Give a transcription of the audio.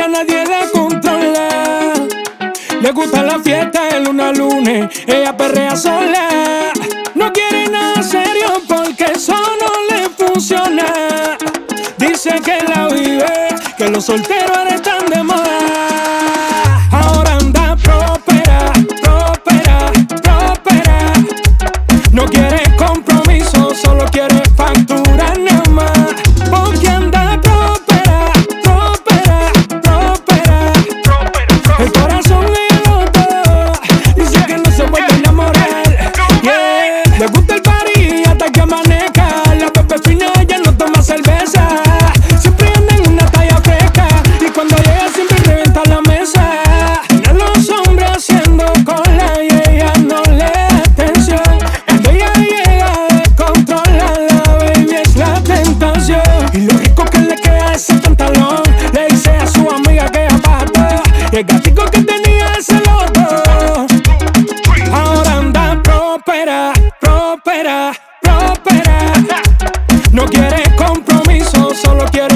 ya nadie la controla. Le gusta la fiesta de luna a lunes, ella perrea sola. No quiere nada serio porque eso no le funciona. Dice que la vive, que los solteros ahora están de moda. Ahora anda próspera, próspera, próspera. No quiere compromiso, solo quiere facturar nada más. Porque anda próspera, próspera, próspera. El corazón le botó, dice que no se vuelve a enamorar. Yeah. Le gusta el party hasta que amanezca. La bebé fina ya no toma cerveza. Siempre anda en una talla fresca y cuando llega siempre revienta la mesa. A los hombres haciendo cola y ella no le da atención. Cuando ella llega descontrola, la baby es la tentación. Y lo rico que le queda ese pantalón, le dice a su amiga que apagó el gatico que tenía ese loco. Ahora anda próspera, próspera, próspera. No quiere compromiso, solo quiere